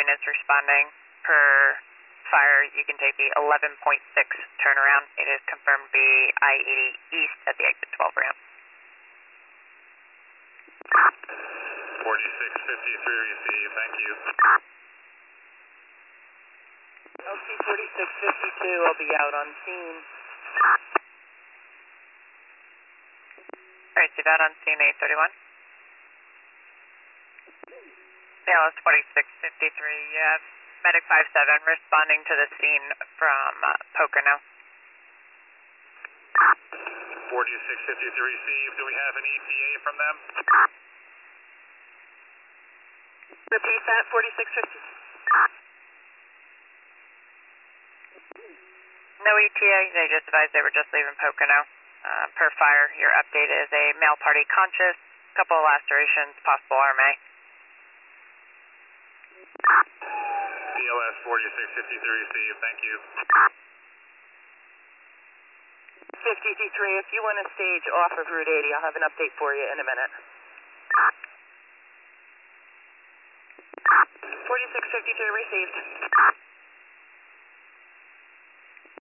units responding per fire. You can take the 11.6 turnaround. It is confirmed to be I-80 east at the exit 12 ramp. 4653 received, thank you. LC 4652, I'll be out on scene. Alright, you're out on scene 831. ALS 4653, you have Medic 57 responding to the scene from Pocono. 4653 received, do we have an ETA from them? Repeat that, 4650. No ETA, they just advised they were just leaving Pocono. Per fire, your update is a male party conscious, couple of lacerations, possible RMA. CLS 4653 received, thank you. 53, if you want to stage off of Route 80, I'll have an update for you in a minute. 4653 received.